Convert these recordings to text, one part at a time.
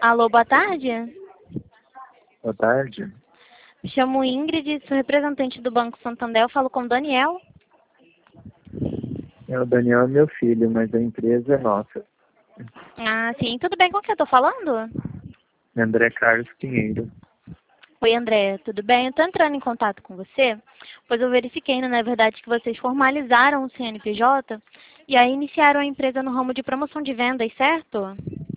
Alô, boa tarde. Boa tarde. Me chamo Ingrid, sou representante do Banco Santander. Eu falo com o Daniel. O Daniel é meu filho, mas a empresa é nossa. Ah, sim. Tudo bem com quem eu tô falando? André Carlos Pinheiro. Oi, André. Tudo bem? Eu tô entrando em contato com você, pois eu verifiquei, né, na verdade, que vocês formalizaram o CNPJ e aí iniciaram a empresa no ramo de promoção de vendas, certo?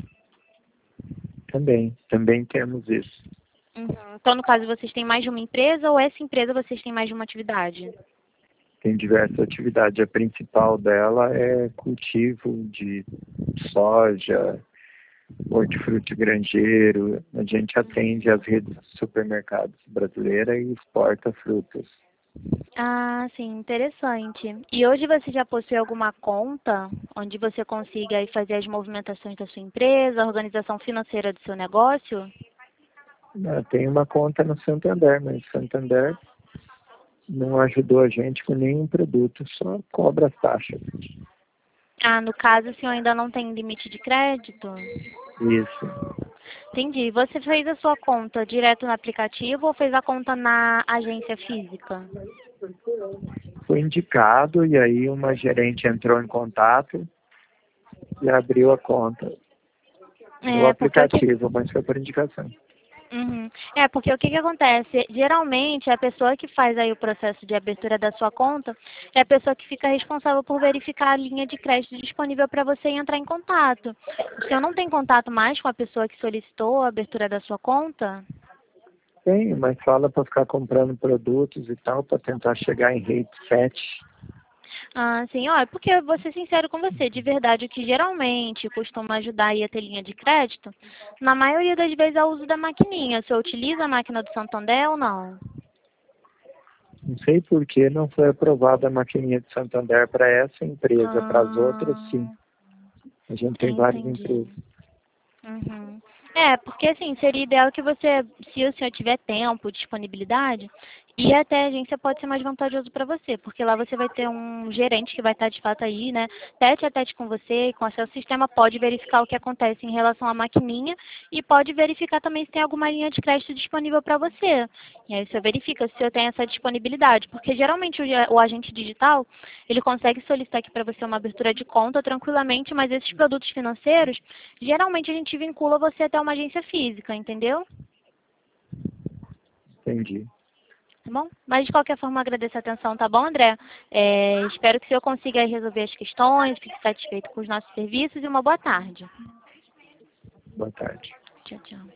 Também temos isso. Então, no caso, vocês têm mais de uma empresa ou essa empresa vocês têm mais de uma atividade? Tem diversas atividades. A principal dela é cultivo de soja, hortifruti granjeiro. A gente atende as redes de supermercados brasileiras e exporta frutas. Ah, sim, interessante. E hoje você já possui alguma conta onde você consiga aí fazer as movimentações da sua empresa, a organização financeira do seu negócio? Tem uma conta no Santander, mas o Santander não ajudou a gente com nenhum produto, só cobra as taxas. Ah, no caso, o senhor ainda não tem limite de crédito? Isso. Entendi. Você fez a sua conta direto no aplicativo ou fez a conta na agência física? Foi indicado e aí uma gerente entrou em contato e abriu a conta no É, porque o que aplicativo, mas foi por indicação. Uhum. É, porque o que que acontece? Geralmente, a pessoa que faz aí o processo de abertura da sua conta é a pessoa que fica responsável por verificar a linha de crédito disponível para você entrar em contato. O senhor não tem contato mais com a pessoa que solicitou a abertura da sua conta? Tem, mas fala para ficar comprando produtos e tal, para tentar chegar em rate 7. Ah, sim, ó, porque eu vou ser sincero com você, de verdade, o que geralmente costuma ajudar aí a ter linha de crédito, na maioria das vezes é o uso da maquininha. Você utiliza a máquina do Santander ou não? Não sei por que não foi aprovada a maquininha de Santander para essa empresa, para as outras sim. Ah, A gente tem várias entendi. empresas. Uhum. É, porque assim, seria ideal que você, se o senhor tiver tempo, disponibilidade, ir até a agência pode ser mais vantajoso para você, porque lá você vai ter um gerente que vai estar de fato aí, né, tete a tete com você, e com acesso ao sistema, pode verificar o que acontece em relação à maquininha e pode verificar também se tem alguma linha de crédito disponível para você. E aí você verifica se o senhor tem essa disponibilidade, porque geralmente o agente digital, ele consegue solicitar aqui para você uma abertura de conta tranquilamente, mas esses produtos financeiros, geralmente a gente vincula você até uma agência física, entendeu? Entendi. Tá bom? Mas de qualquer forma agradeço a atenção, tá bom, André? Espero que o senhor consiga aí resolver as questões, fique satisfeito com os nossos serviços e uma boa tarde. Boa tarde. Tchau, tchau.